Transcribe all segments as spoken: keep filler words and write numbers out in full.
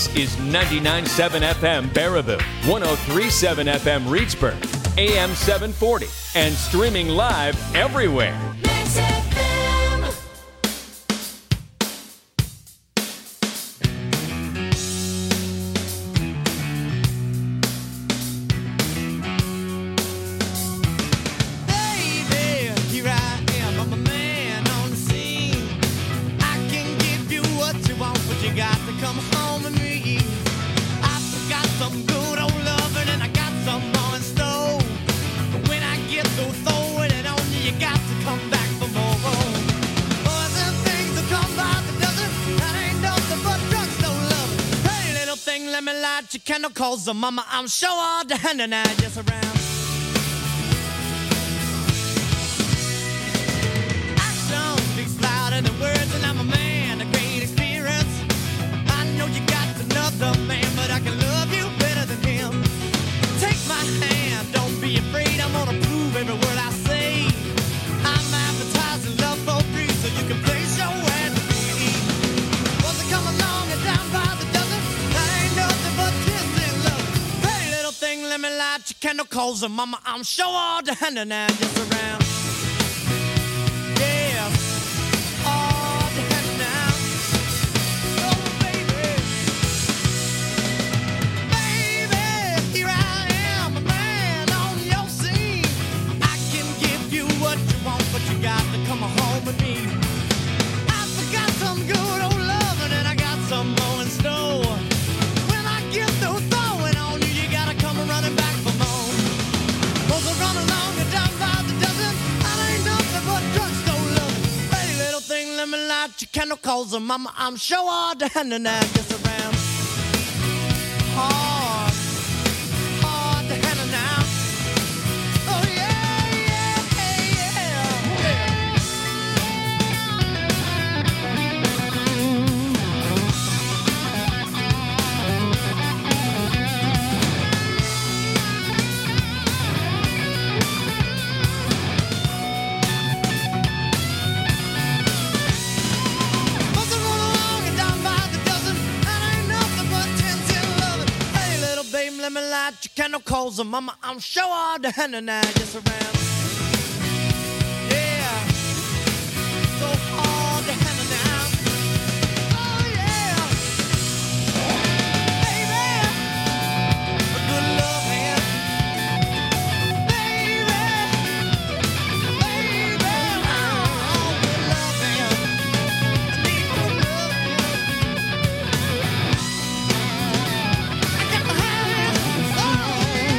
This is ninety-nine point seven F M Baraboo, one oh three point seven F M Reedsburg, A M seven forty, and streaming live everywhere. Max F M. Baby, here I am, I'm a man on the scene. I can give you what you want, but you got to come home with me. I've got some good old loving and I got some more in store. But when I get through throwing it on you, you got to come back for more. Boys and things that come by the dozen, that ain't nothing but drugstore love. Hey, little thing, let me light your candle, cause the mama, I'm sure all the hand and I just around. Action speaks louder than words, and I'm a man of great experience. I know you got another man, but I can love you better than him. Take my hand, don't be afraid, I'm gonna prove every word I say. I'm advertising love for free, so you can place your ad to me. Was it come along and down by the dozen? That ain't nothing but kissing love. Hey, little thing, let me light your candle, cause the mama, I'm sure all the hand and I just around. Yeah, all the hand now. Oh, baby. Baby, here I am, a man on your scene. I can give you what you want, but you got to come home with me. I forgot some good old loving and I got some more in store. When I get through throwing on you, you gotta come running back for more. Those are run along and down by the dozen. That ain't nothing but drugstore love. Hey, little thing, let me light your candle, cause the mama, I'm sure all the hand and I gets around. Hard, hard to handle now. Oh yeah, yeah, yeah, Must have run along and down by the dozen. That ain't nothing but ten, ten loving. Hey, little babe, let me light your candle, cause the mama, I'm sure all the hand and I just around. Yeah, so hard to handle now. Oh yeah, baby, a good love hand. Baby, baby, oh, good love hand. I need good love. I got to have it. Oh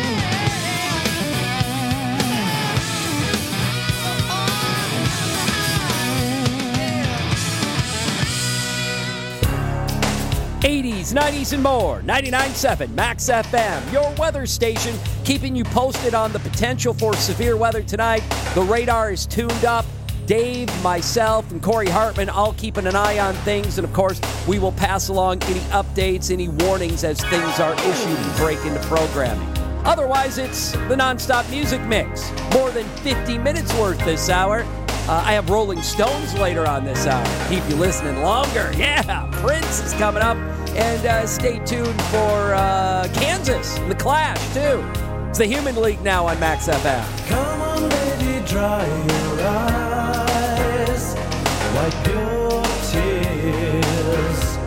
eighties, nineties, and more. ninety-nine point seven Max F M, your weather station, keeping you posted on the potential for severe weather tonight. The radar is tuned up. Dave, myself, and Corey Hartman all keeping an eye on things. And, of course, we will pass along any updates, any warnings as things are issued and break into programming. Otherwise, it's the nonstop music mix. More than fifty minutes worth this hour. Uh, I have Rolling Stones later on this hour. Keep you listening longer. Yeah, Prince is coming up. And uh, stay tuned for uh, Kansas and The Clash, too. It's the Human League now on Max F M. Come on, baby, dry your eyes, wipe your tears.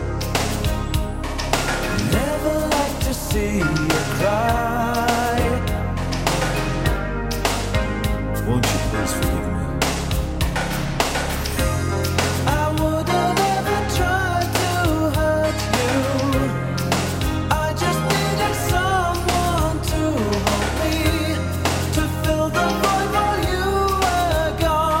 Never like to see you cry. Won't you please forgive me? I would have never tried to hurt you. I just needed someone to hold me, to fill the void while you were gone.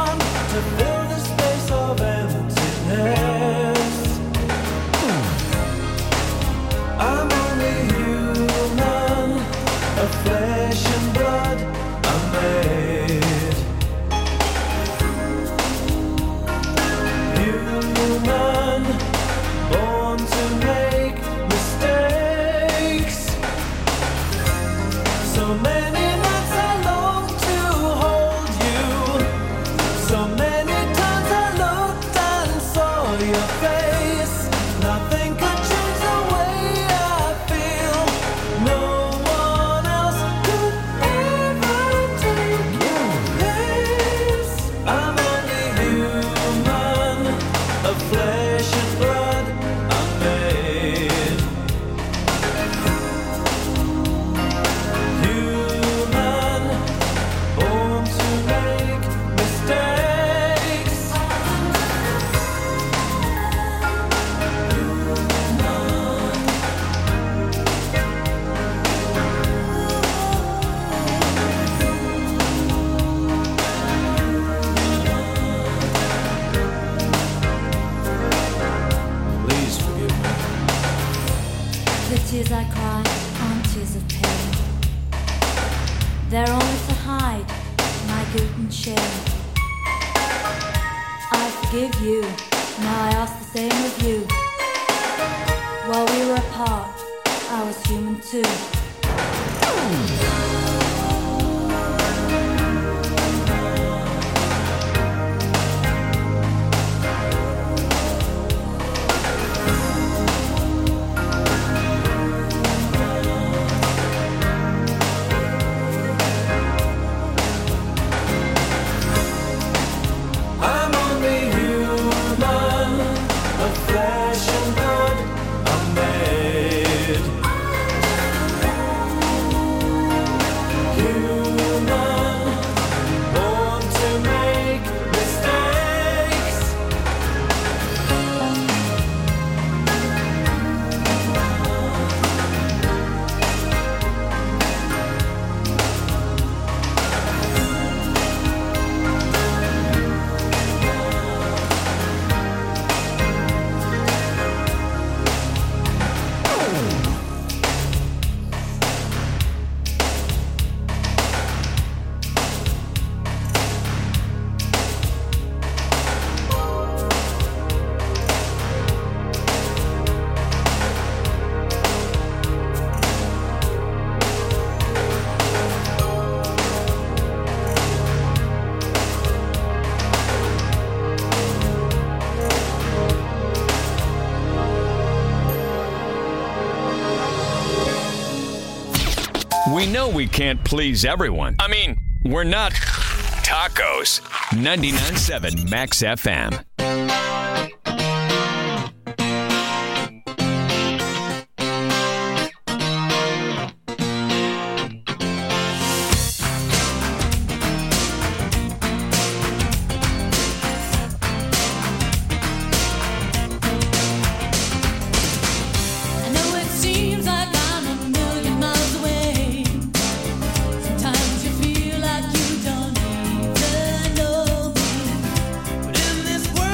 forgive you. Now I ask the same of you. While we were apart, I was human too. I'm only human, of flesh and blood I'm made. Human, born to make mistakes. We know we can't please everyone. I mean, we're not tacos. ninety-nine point seven Max F M. I know it seems like I'm a million miles away. Sometimes you feel like you don't even know me. But in this world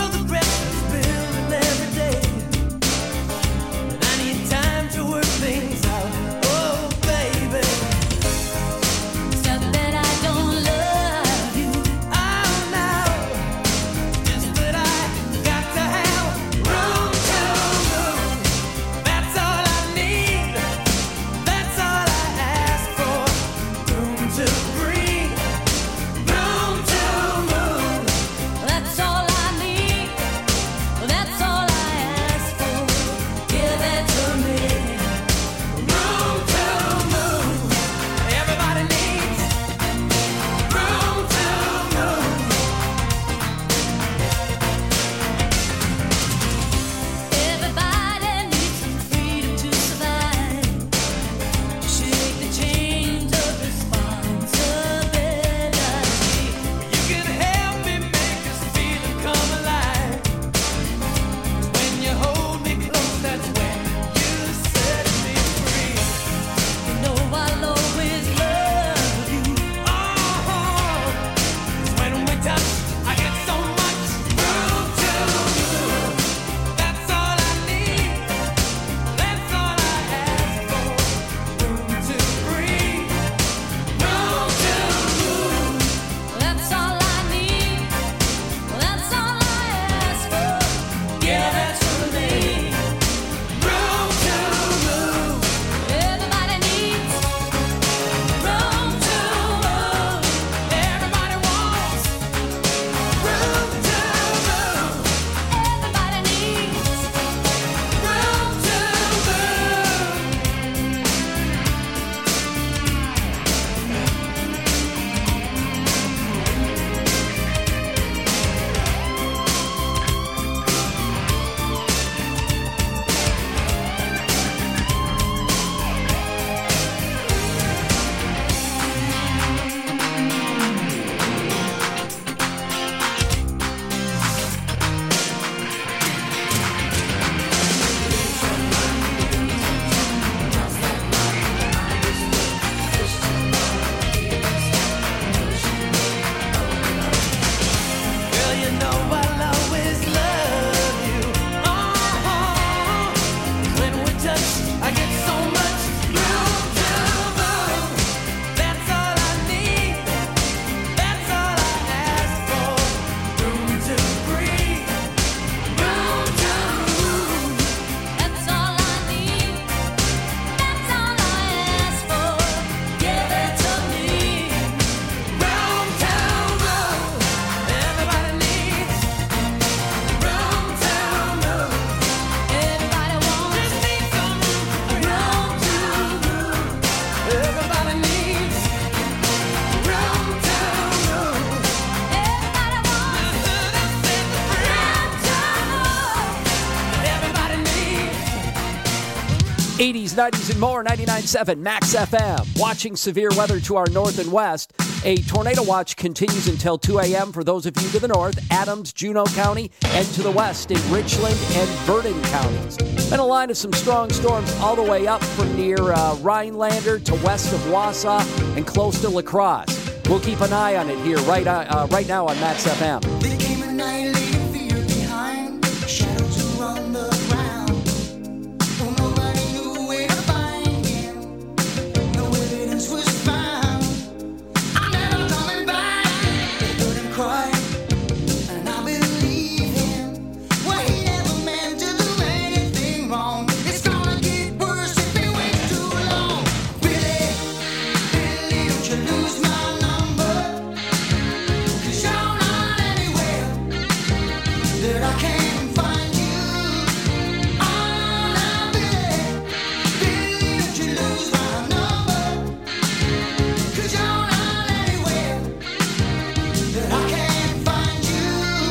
eighties, nineties, and more, ninety-nine point seven Max F M. Watching severe weather to our north and west. A tornado watch continues until two a.m. for those of you to the north, Adams, Juneau County, and to the west in Richland and Vernon counties. And a line of some strong storms all the way up from near uh, Rhinelander to west of Wausau and close to La Crosse. We'll keep an eye on it here right, uh, uh, right now on Max F M. There came a night leaving fear behind, shadows around the ground. Oh, nobody knew where to find him. No evidence was found. I'm never coming back. They heard him cry, and I believe him. Well, he never meant to do anything wrong. It's gonna get worse if he waits too long. Billy, Billy, don't you lose my number? 'Cause you're not anywhere that I can't find you. Oh, now, Billy, Billy, don't you lose my number? 'Cause you're not anywhere that I can't find you.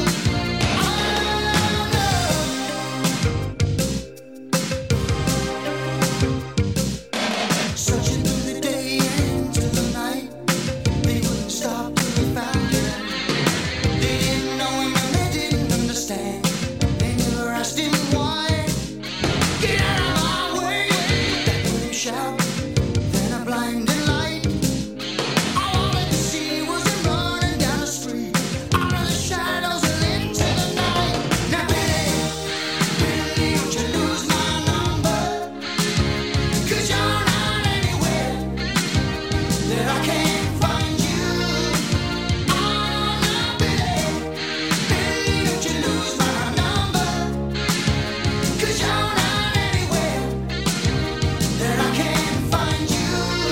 Oh, no. Searching through the day and into the night, they wouldn't stop till they found him. They didn't know him and they didn't understand. They never asked him why. Get out of my way! They heard him shout, then a blinding light. All they could see was him running down the street, out of the shadows and into the night. Now, Billy, Billy, don't you lose my number? 'Cause you're not anywhere that I can't find you. Oh, now, Billy, Billy, don't you lose my number? 'Cause you're not anywhere that I can't find you.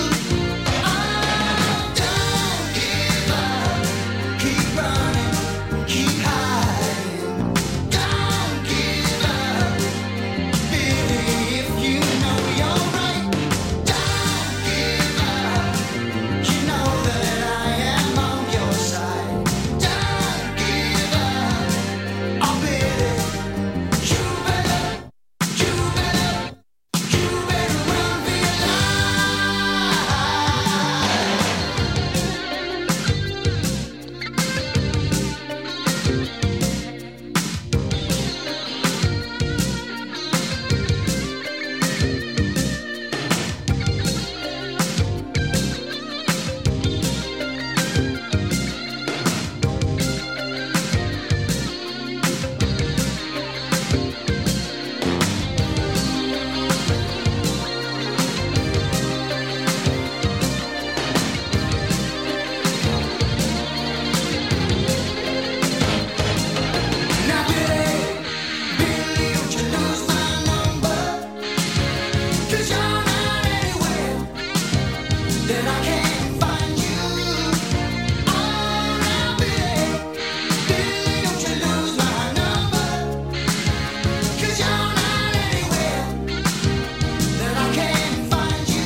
Oh, don't give up. Keep running, keep hiding. Don't give up, Billy, if you know you're right. Don't give up. You know that I am on your side. Don't give up. Oh, Billy, you better, you better, you better run for your life. Now, Billy, Billy, don't you lose my number? 'Cause you're not anywhere that I can't find you. Oh, now, Billy, Billy, don't you lose my number? 'Cause you're not anywhere that I can't find you.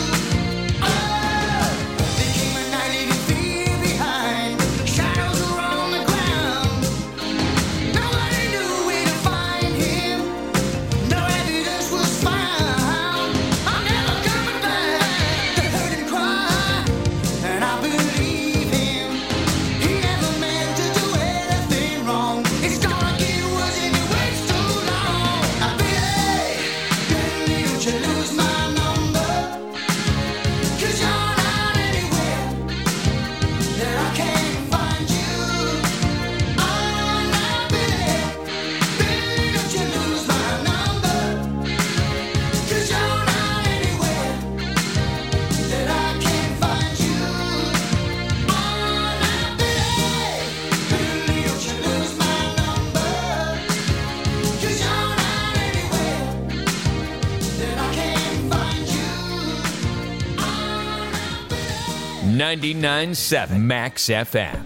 Oh, there came a night leaving fear behind, shadows were on the ground. Nobody knew where to find him. No evidence was found. I'm never coming back. They heard him cry, and I believe him. He never meant to do anything wrong. It's gonna get worse if he waits too long. Now, Billy, Billy, don't you lose my number? 'Cause you're not anywhere that I can't find you. Oh, now, Billy, Billy, don't you lose my number? 'Cause you're not anywhere that I can't find you. Oh, now, Billy, Billy, don't you lose my number? 'Cause you're not anywhere that I can't find you. Oh, now, Billy. ninety-nine point seven Max F M.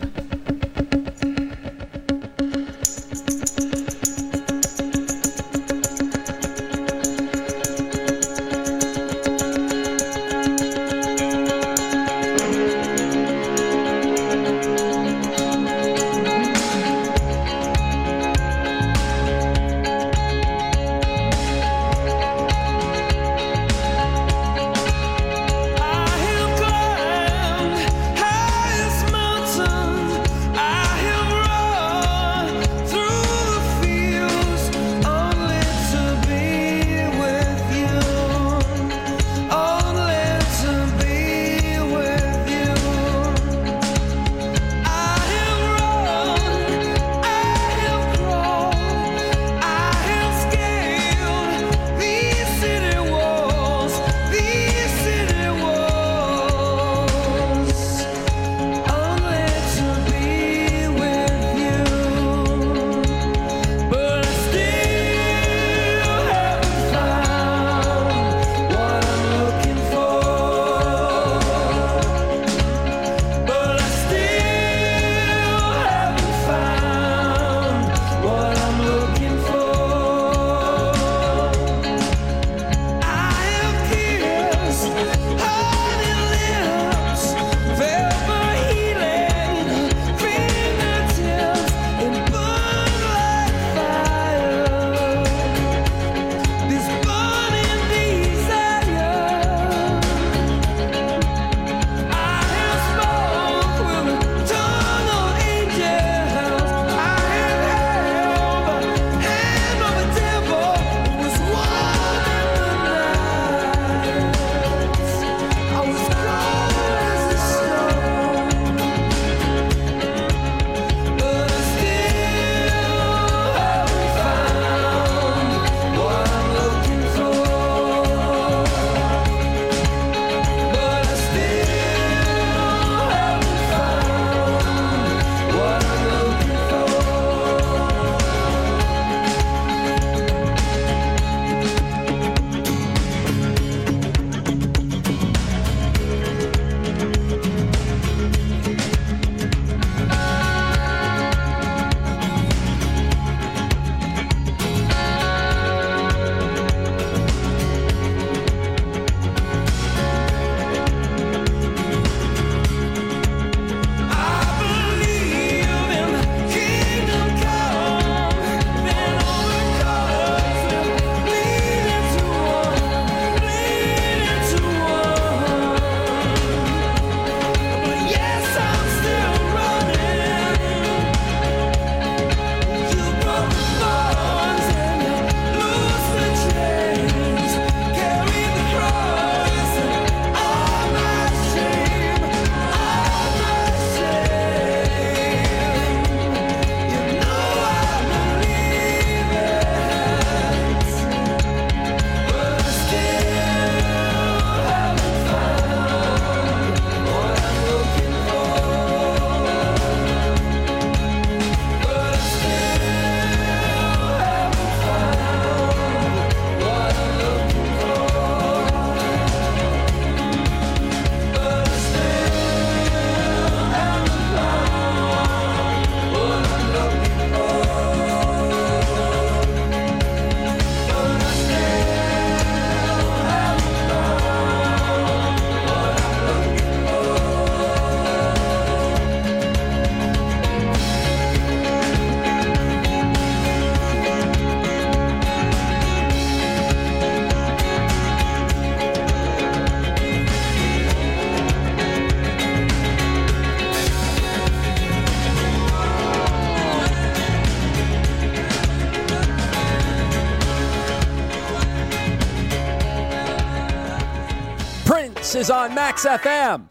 This is on Max F M.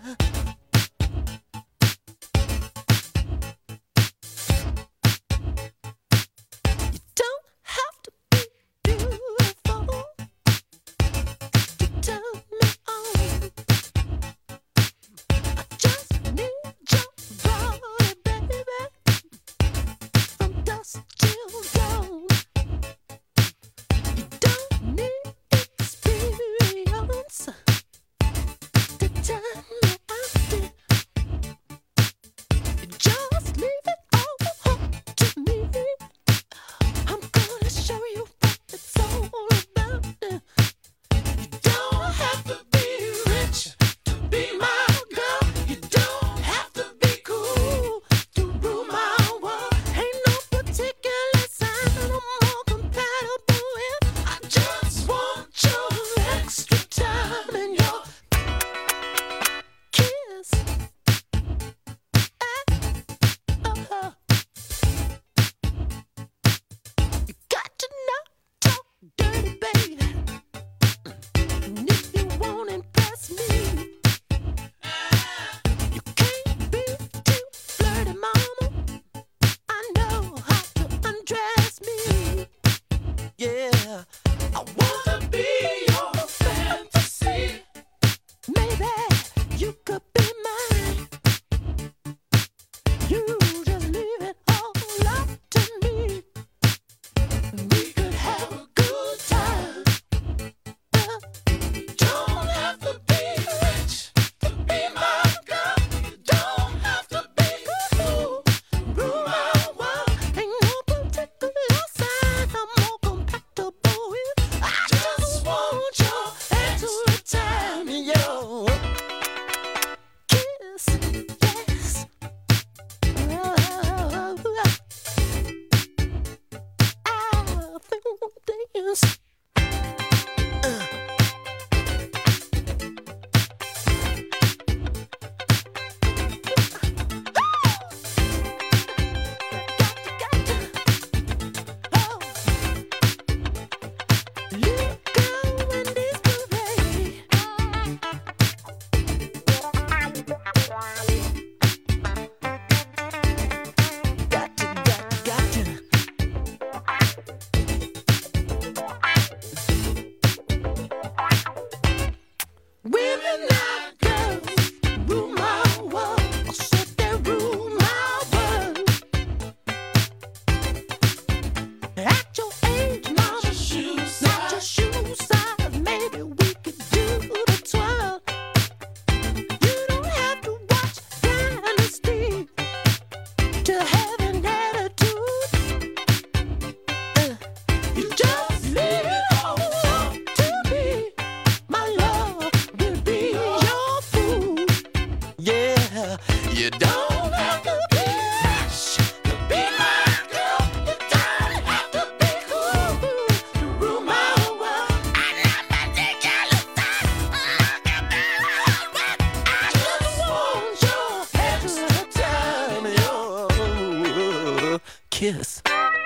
Kiss.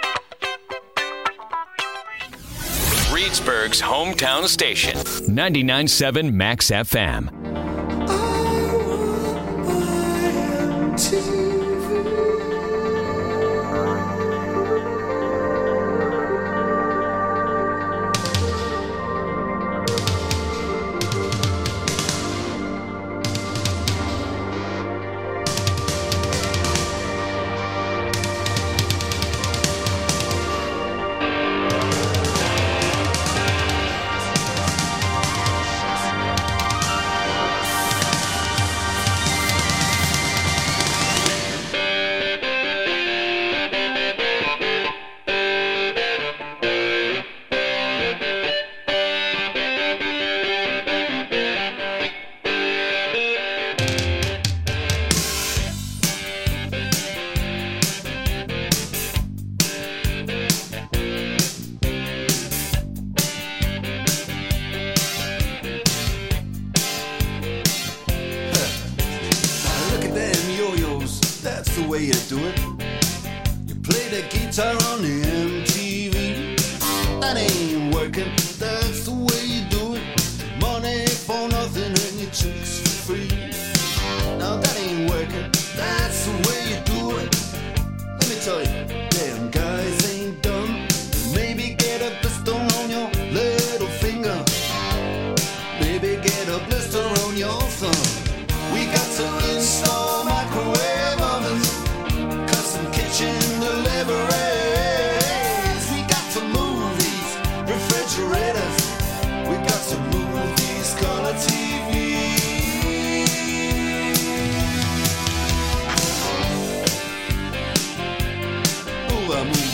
Reedsburg's hometown station, ninety-nine point seven Max F M. way you do it. You play the guitar on the M T V. That ain't working, that's the way you do it. Money for nothing. tell you, damn guys ain't dumb. Maybe get a blister on your little finger. Maybe get a blister on your thumb. We got to install microwave ovens, custom kitchen deliveries. We got to move these refrigerators. We got to move these color T Vs. Move, move.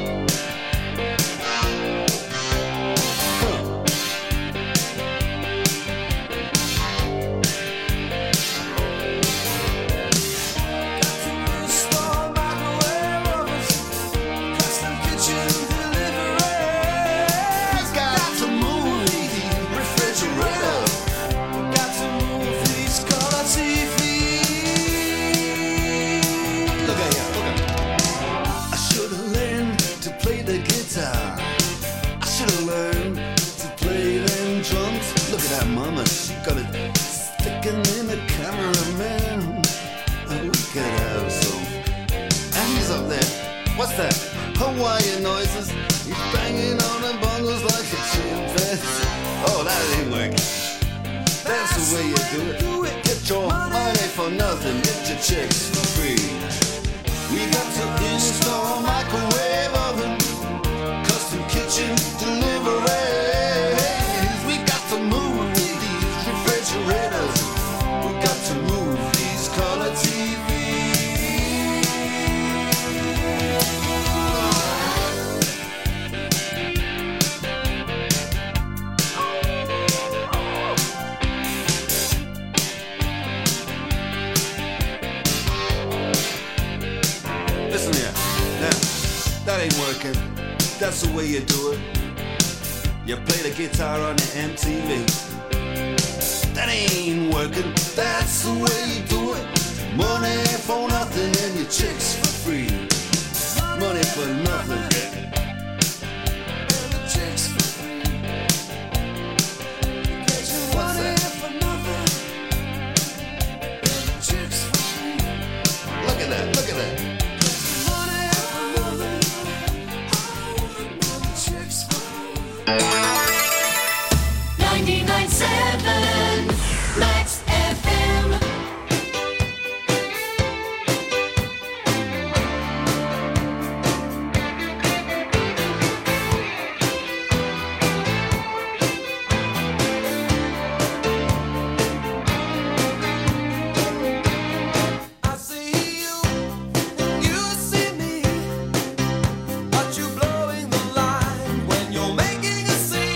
What's that? Hawaiian noises. He's banging on the bongos like a chimpanzee. Oh, that ain't working. That's the way you do it. Get your money for nothing. Get your chicks for free. We got to install microwave oven, custom kitchen deliveries. We got to move these refrigerators. We got to move these color T Vs. Ain't working. That's the way you do it. You play the guitar on the M T V. That ain't working. That's the way you do it. Money for nothing and your chicks for free. Money for nothing. And your chicks for free. What's that? For nothing. And your chicks for free. Look at that. Look at that. ninety-nine point seven Max F M. I see you, you see me, but you blowing the line when you're making a scene.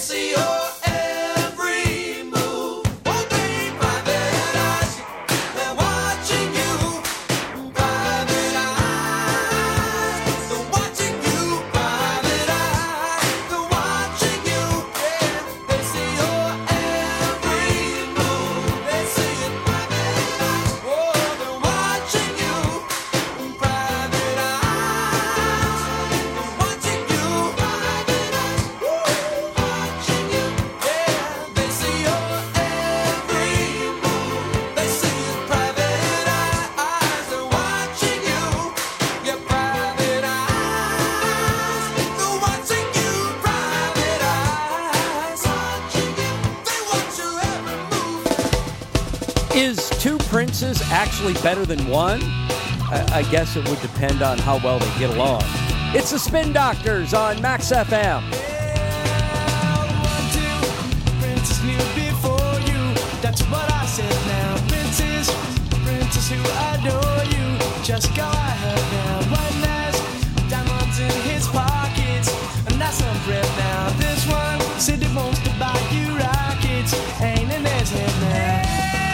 see your every move. Oh, baby, private eyes, they're watching you. Private eyes, they're watching you. Private eyes, they're watching you. Yeah, they see your every move. They see it, private eyes. Oh, they're watching you. Private eyes, they're watching you. Private eyes, woo, watching you. Yeah, they see your every move. They see it, private eyes. They're watching you. Your private eyes, they're watching you. Private eyes, watching you. They watch your every move. Is two princes actually better than one? I, I guess it would depend on how well they get along. It's the Spin Doctors on Max F M. One, two, princess knew before you. That's what I said now. Princess, princess who adore you. Just go ahead now. One has diamonds in his pockets, and that's some bread now. This one said he wants to buy you rockets. Ain't in his head now.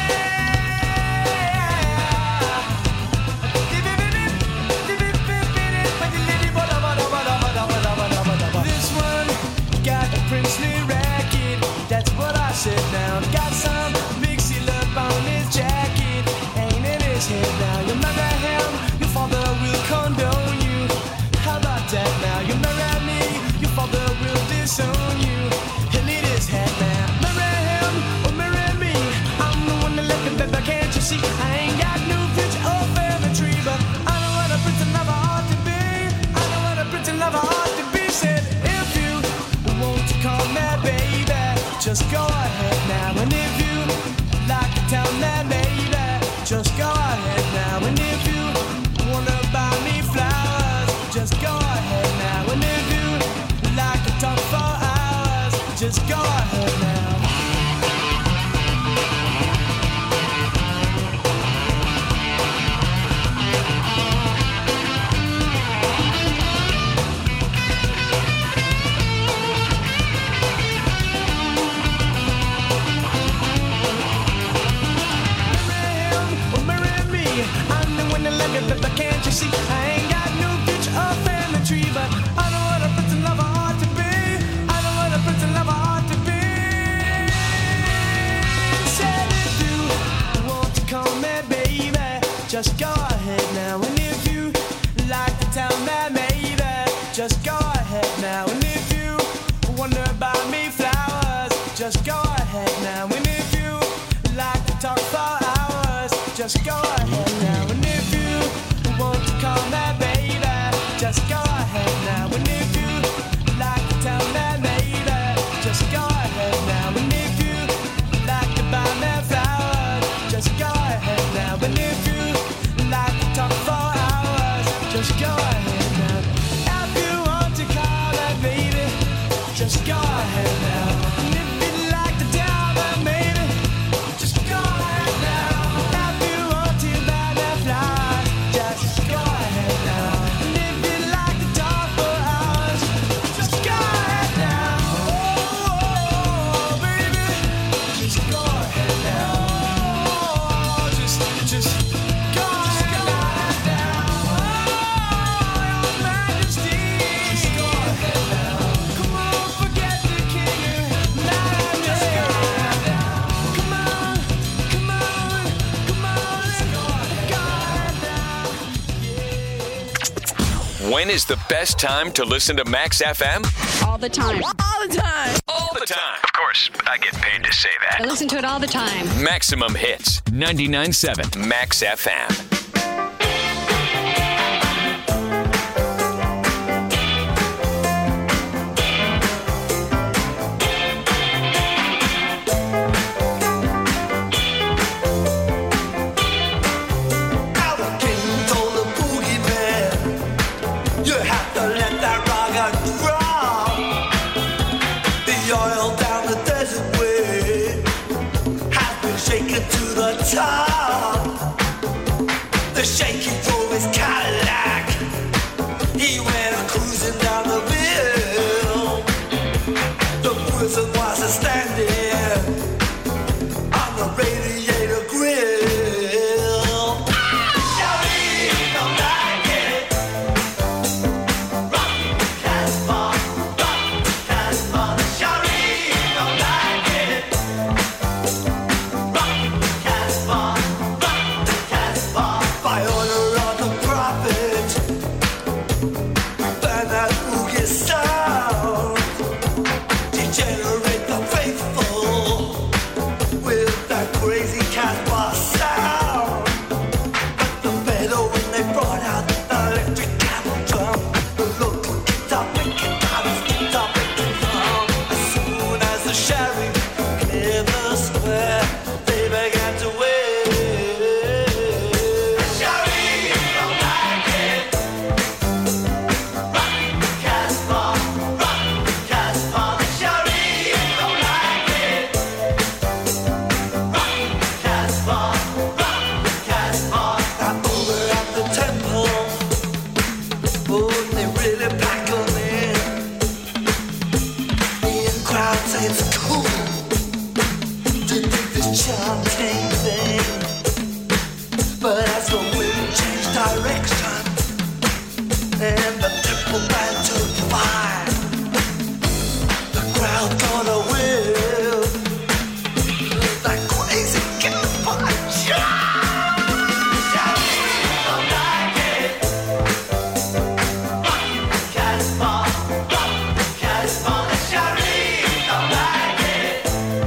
This one got a princely racket. That's what I said now. Got some big seal up on his jacket. Ain't in his head now. You marry him, your father will condone you. How about that now? You marry me, your father will disown you. He'll eat his head now. Marry him or marry me. I'm the one that left him, baby, can't you see? I ain't got no future or family tree, but I know what a prince and lover ought to be. I know what a prince and lover ought to be. Said if you want to call me baby, just go ahead now. And if you like to tell me baby, just go ahead now. And if you wanna buy me flowers, just go ahead now. And if you like to talk for hours, just go ahead now. Marry him or marry me. I'm the one that love you, but can't you see? I ain't got no future or family tree, but I know what a prince and lover ought to be. I know what a prince and lover ought to be. Said if you want to call me baby, just go ahead now. And if you like to tell me maybe, just go ahead now. And if you wonder about me flowers, just go ahead now. And if you like to talk for hours, just go ahead now. And if you want to call me baby, just go ahead now. And if you like to tell me maybe, just go ahead now. And if you like to buy me flowers, just go ahead now. And if you like to talk for hours, just go ahead now. If you want to call me baby, just go ahead now. And if you'd like to tell me maybe, just go ahead now. If you want to buy me flowers, just go ahead now. And if you'd like to talk for hours, just go ahead now. Oh, baby, just go ahead now. Oh, just, just go ahead now. Oh, Your Majesty, just go ahead now. Come on, forget the king. Now just go ahead now. Come on, come on, come on, go ahead now. When is the best time to listen to Max F M? All the time. All the time. All the time. Of course, I get paid to say I that. listen to it all the time. Maximum Hits, ninety-nine point seven Max F M. Out King told the boogeyman, you have to let that rock grow. The oil down the desert way has been shaken to the top. The shaky drove his Cadillac. He went cruising down the hill. The prison was a standing on the radiator grill. Shawty don't like it. Rock Casbah, rock Casbah. Shawty don't like it. Rock Casbah, rock Casbah. By order of the prophet, burn that boogie sound. Degenerate the faithful with that crazy Casbah sound. But the better when they brought out the electric camel drum, the local guitar picking guitars, guitar picking drum. As soon as the sheriff cleared the square, they began to wave. Sheriff don't like it. Rock Casbah, rock Casbah. The sheriff don't like it. Rock Casbah, rock Casbah. Now over at the temple, oh, they really pack 'em in. The in crowd say it's cool to do this chanting thing. But as the wind changed direction and the temple band took fire, the crowd got a whiff that crazy Casbah chant. Shawty don't like it. Rock Casbah, rock Casbah. Shawty don't like it.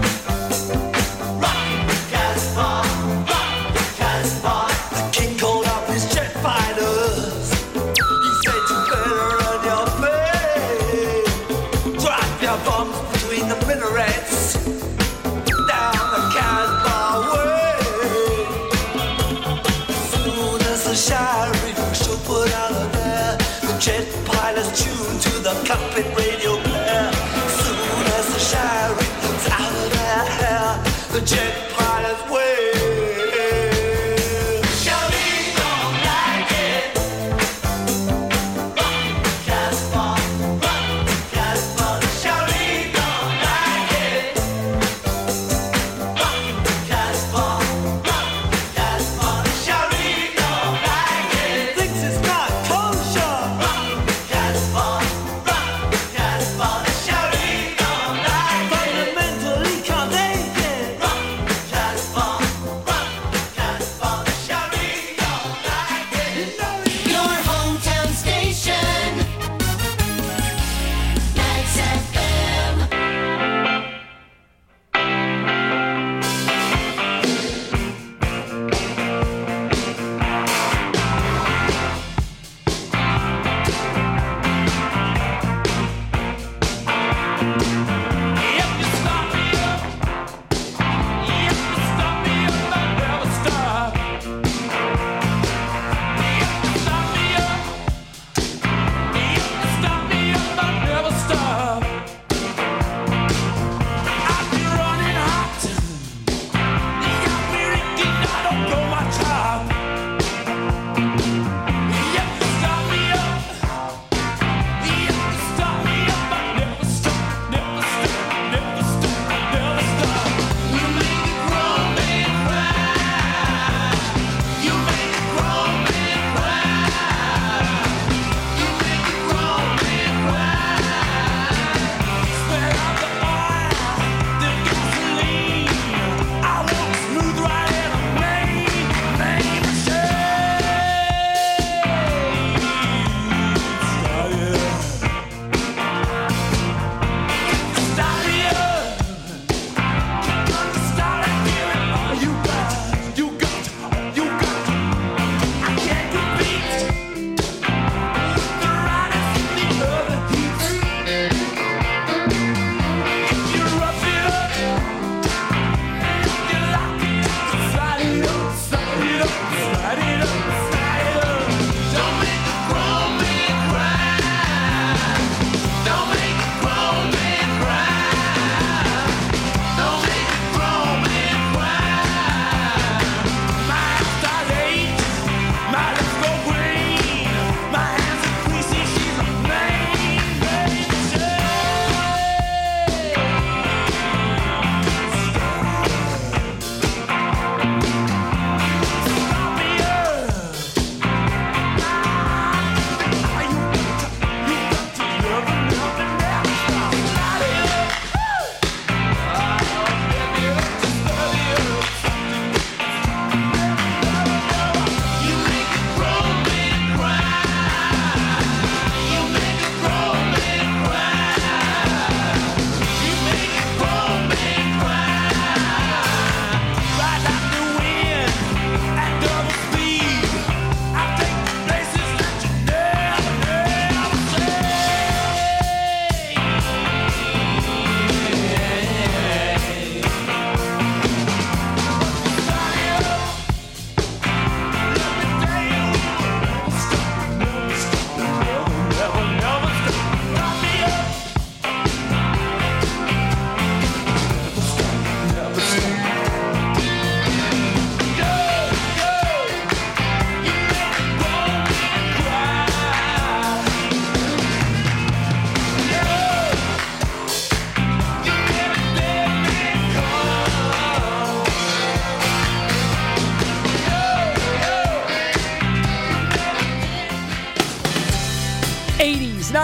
Rock Casbah, rock Casbah. The king called up his jet fighters. He said you better run your face. Drop your bombs between the minarets. Down the Casbah way. As soon as the sheriff should put out of there, the jet pilots tuned to the cockpit radio player. As soon as the sheriff was out of their hair, the jet pilots wave. Shawty don't like it. Rock Casbah, rock Casbah. Shawty don't like it. Rock Casbah, rock Casbah. Shawty don't like it. Thinks it's not kosher. Rock Casbah, rock Casbah. Shawty don't like it. Fundamentally can't take it. Rock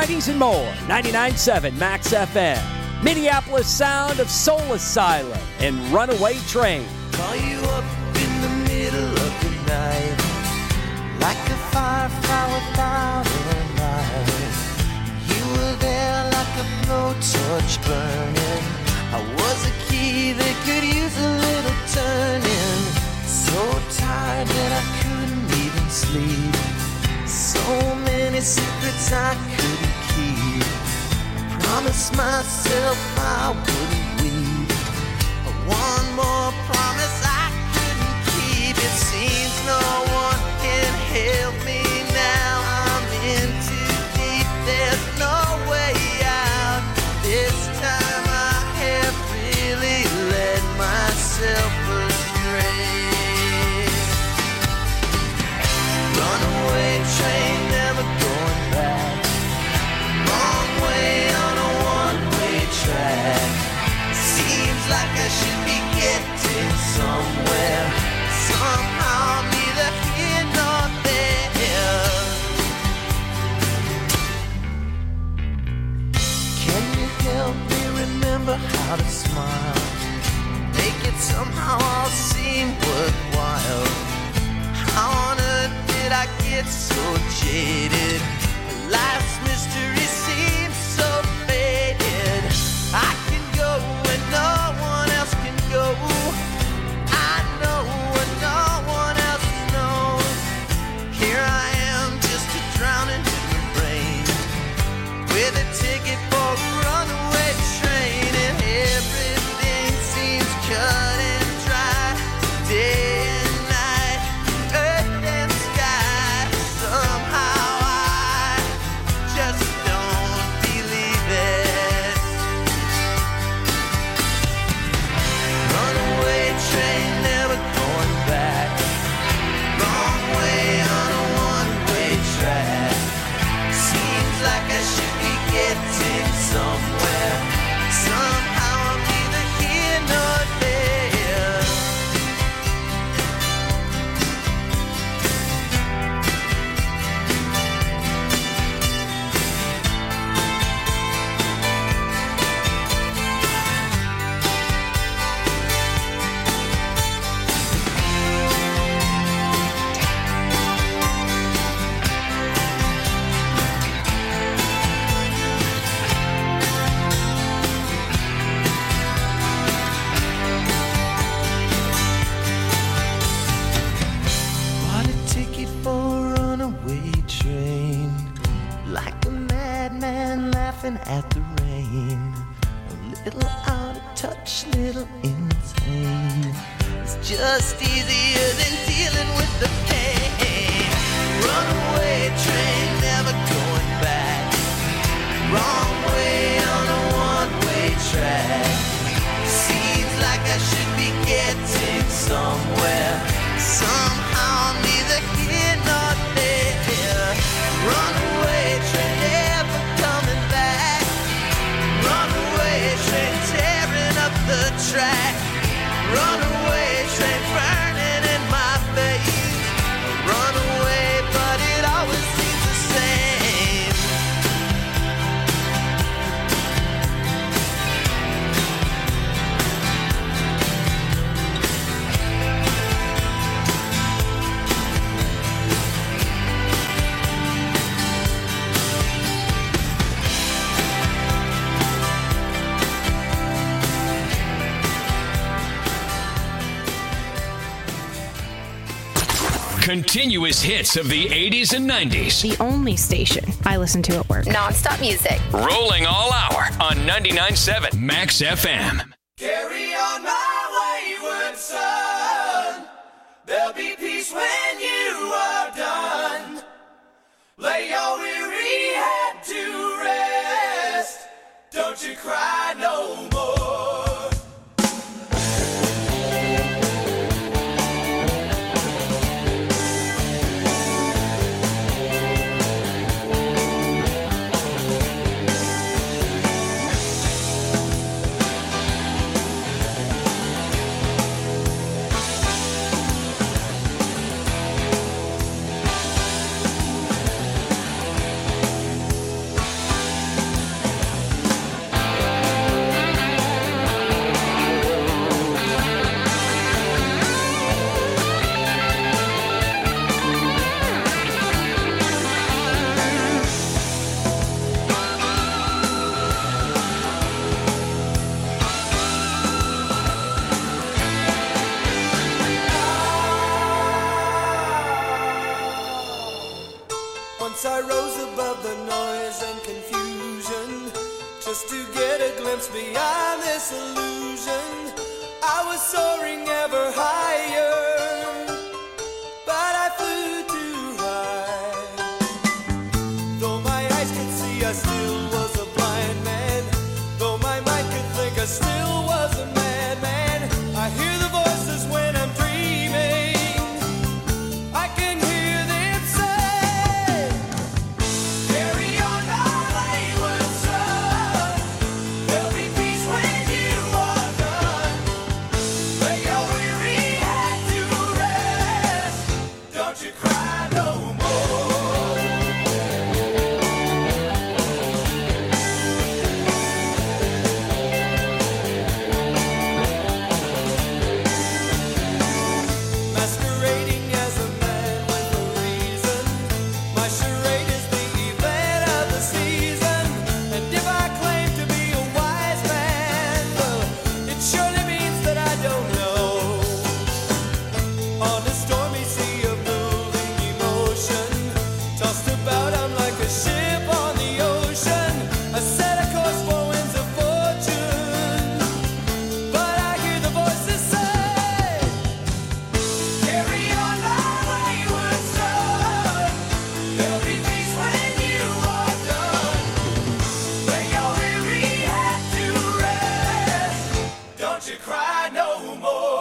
nineties and more. ninety-nine point seven Max F M. Minneapolis sound of Soul Asylum and Runaway Train. Call you up in the middle of the night, like a firefly without a light. You were there like a blowtorch burning. I was a key that could use a little turning. So tired that I couldn't even sleep. So many secrets I couldn't keep. I promised myself I wouldn't weep. One more promise I couldn't keep. It seems no one can help me now. I'm in too deep, there's no way out. This time I have really led myself astray. Runaway train, never going back. Wrong way on a one-way track. Seems like I should be getting somewhere. Somehow I'm neither here nor there. Can you help me remember how to smile? Make it somehow all seem worthwhile. How on earth did I get so jaded? Life's mystery seems so faded. I can go when no one else can go. I know when no one else knows. Here I am, just a drowning in the rain, with a ticket for a runaway train, and everything seems cut and dry. Day and night, earth and sky. Somehow I just don't believe it. Runaway train, never going back. Wrong way on a one-way track. Seems like I should be getting somewhere. Somehow I'm neither here nor there. Bought a ticket for a runaway train, like a madman laughing at the rain. A little out of touch, little insane. It's just easier than dealing with the pain. Runaway train, never going back. Wrong way on a one-way track. Seems like I should be getting somewhere. Somehow I'm neither here nor there. Runaway train, never coming back. Runaway train, tearing up the track. Runaway train, burning in my face. Runaway, but it always seems the same. Continuous hits of the eighties and nineties. The only station I listen to at work. Non-stop music. Rolling all hour on ninety-nine point seven Max F M. Carry on my wayward son. There'll be peace when you are done. Lay your weary head to rest. Don't you cry no more. glimpse beyond this illusion. I was soaring ever higher, but I flew too high. Though my eyes could see, I still was a blind man. Though my mind could think, I still was a madman. I hear the voices when I'm dreaming. I can hear them say, carry on my wayward son. There'll be peace when you are done. Lay your weary head to rest. Don't you cry no more. Masquerading as a man with no reason. My charade is the event of the season. And if I claim to be a wise man, well, it surely means that I don't know. On a stormy sea of moving emotion, tossed about, I'm like a ship on the ocean. I set a course for winds of fortune, but I hear the voices say, carry on my wayward son. There'll be peace when you are done. Lay your weary head to rest. Don't you cry no more.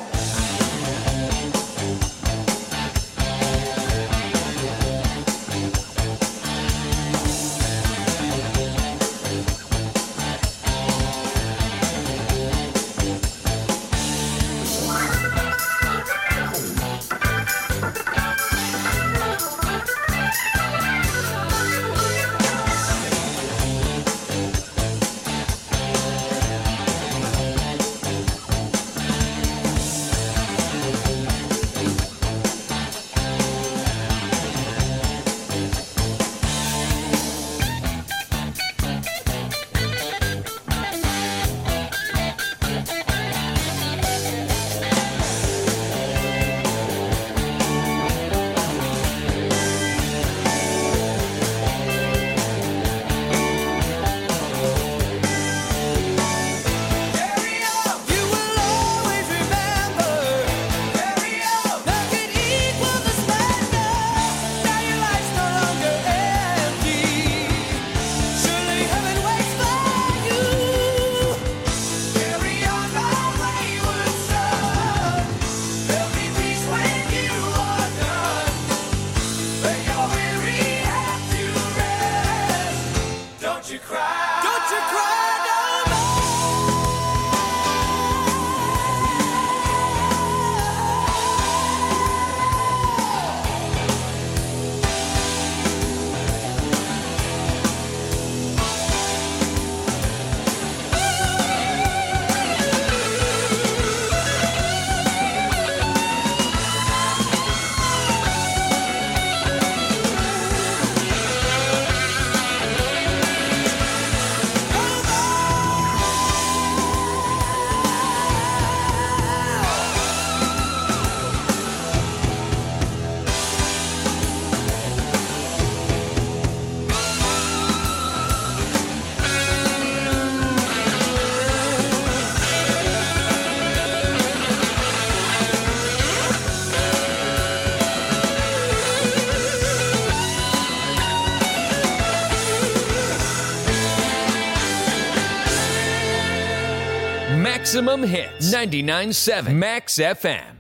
Carry on, you will always remember. Carry on, nothing equals the splendor. Now your life's no longer empty. Surely heaven waits for you. Carry on, my wayward son. There'll be peace when you are done. Lay your weary head to rest. Don't you cry. Don't you cry no more. Maximum Hits, ninety-nine point seven Max F M.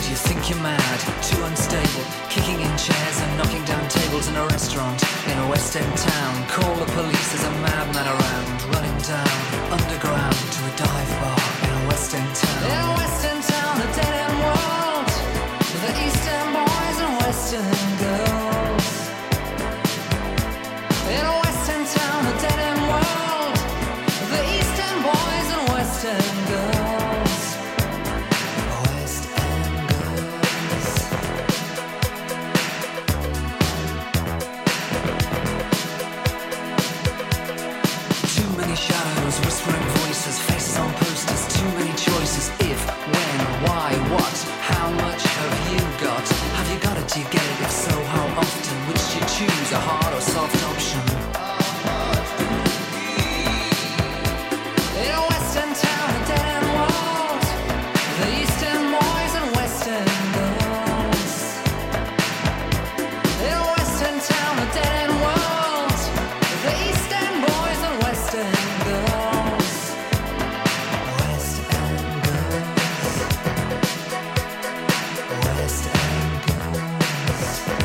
scared, you think you're mad, too unstable, kicking in chairs and knocking down tables in a restaurant in a West End town. Call the police, there's a madman around, running down underground to a dive bar in a West End town. In a West End town, a dead end world, the East End boys and West End girls. In a West End town, a dead end world, the East End boys and West End girls. West End girls. Too many shadows, whispering voices, faces on posters, too many choices. If, when, why, what, how much have you got? Have you got it, do you get it? If so, how often? Which do you choose, a hard or soft option? In a West End town, a dead end world, the East End boys and West End girls. In a West End town, a dead end world, the East End boys and West End girls. West End girls. West End girls.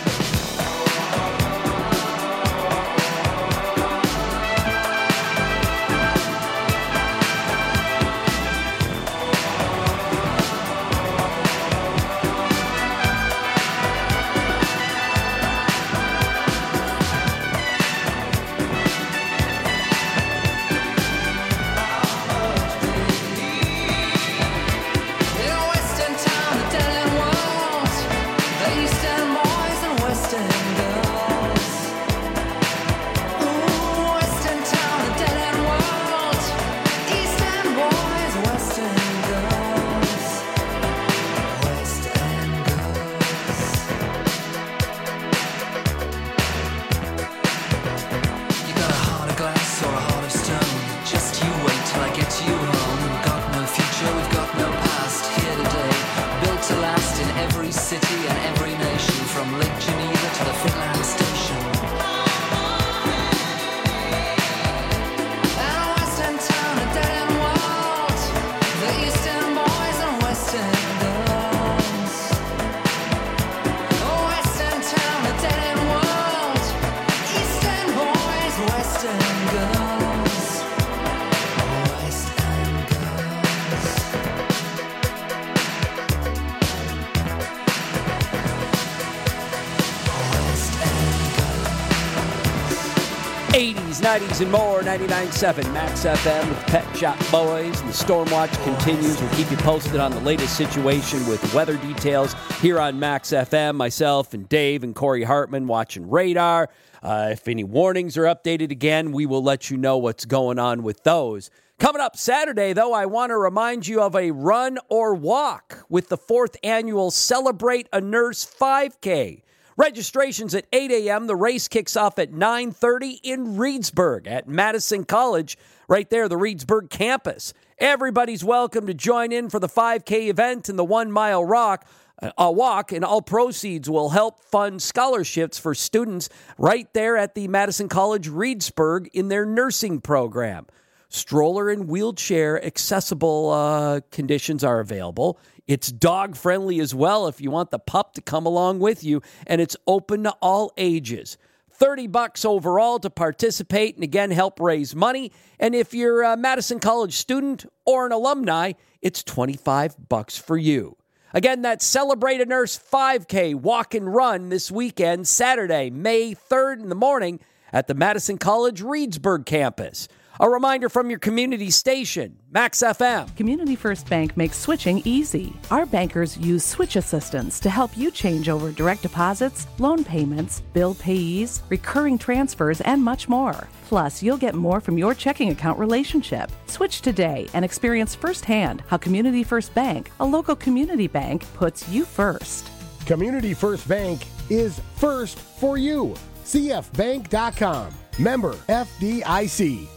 In a West End town, a dead end world, the East End boys and West End girls. Ooh, West End town, a dead end world, East End boys, West End girls. West End girls. You got a heart of glass or a heart of stone. Just you wait till I get you home. We've got no future, we've got no past. Here today, built to last in every city and every nation, from Lake Geneva to the Finland station. And a West End town, a dead end world, the East End boys and West End girls. Oh, West End town, a dead end world, East End boys, West End girls. West End girls. West End eighties, nineties, and more. ninety-nine point seven Max F M with Pet Shop Boys. And the Stormwatch continues. We'll keep you posted on the latest situation with weather details here on Max F M. Myself and Dave and Corey Hartman watching radar. Uh, if any warnings are updated again, we will let you know what's going on with those. Coming up Saturday, though, I want to remind you of a run or walk with the fourth annual Celebrate a Nurse five K. Registration's at eight a.m. The race kicks off at nine thirty in Reedsburg at Madison College, right there, the Reedsburg campus. Everybody's welcome to join in for the five K event and the one-mile rock, a walk, and all proceeds will help fund scholarships for students right there at the Madison College Reedsburg in their nursing program. Stroller and wheelchair accessible uh, conditions are available. It's dog friendly as well if you want the pup to come along with you, and it's open to all ages. thirty bucks overall to participate and again help raise money. And if you're a Madison College student or an alumni, it's twenty-five bucks for you. Again, that's Celebrate a Nurse five K walk and run this weekend, Saturday, May third in the morning at the Madison College Reedsburg campus. A reminder from your community station, Max F M. Community First Bank makes switching easy. Our bankers use switch assistance to help you change over direct deposits, loan payments, bill payees, recurring transfers, and much more. Plus, you'll get more from your checking account relationship. Switch today and experience firsthand how Community First Bank, a local community bank, puts you first. Community First Bank is first for you. C F bank dot com. Member F D I C.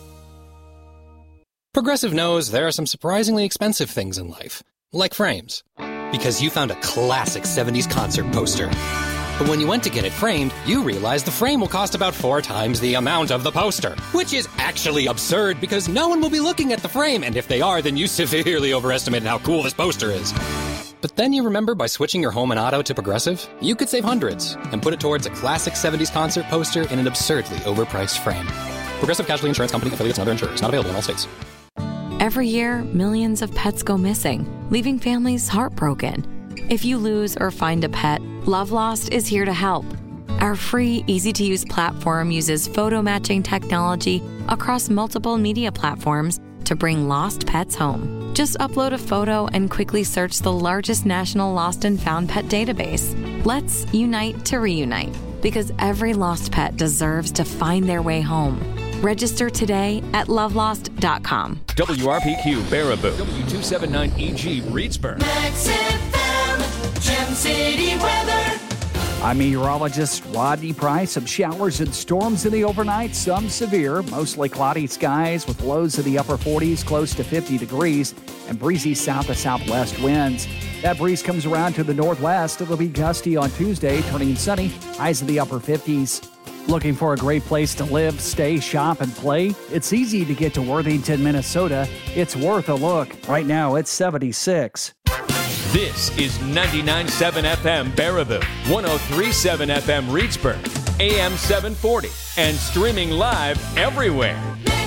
Progressive knows there are some surprisingly expensive things in life, like frames. Because you found a classic seventies concert poster. But when you went to get it framed, you realized the frame will cost about four times the amount of the poster. Which is actually absurd because no one will be looking at the frame, and if they are, then you severely overestimated how cool this poster is. But then you remember by switching your home and auto to Progressive, you could save hundreds and put it towards a classic seventies concert poster in an absurdly overpriced frame. Progressive Casualty Insurance Company, affiliates, and other insurers. Not available in all states. Every year, millions of pets go missing, leaving families heartbroken. If you lose or find a pet, Love Lost is here to help. Our free, easy-to-use platform uses photo matching technology across multiple media platforms to bring lost pets home. Just upload a photo and quickly search the largest national lost and found pet database. Let's unite to reunite, because every lost pet deserves to find their way home. Register today at love lost dot com. W R P Q Baraboo, W two seventy-nine E G Reedsburg. Max F M, Gem City weather. I'm meteorologist Rodney Price. Some showers and storms in the overnight, some severe, mostly cloudy skies with lows in the upper forties, close to fifty degrees, and breezy south to southwest winds. That breeze comes around to the northwest. It'll be gusty on Tuesday, turning sunny, highs in the upper fifties. Looking for a great place to live, stay, shop, and play? It's easy to get to Worthington, Minnesota. It's worth a look. Right now, it's seventy-six. This is ninety-nine point seven F M Baraboo, one oh three point seven F M Reedsburg, A M seven forty, and streaming live everywhere.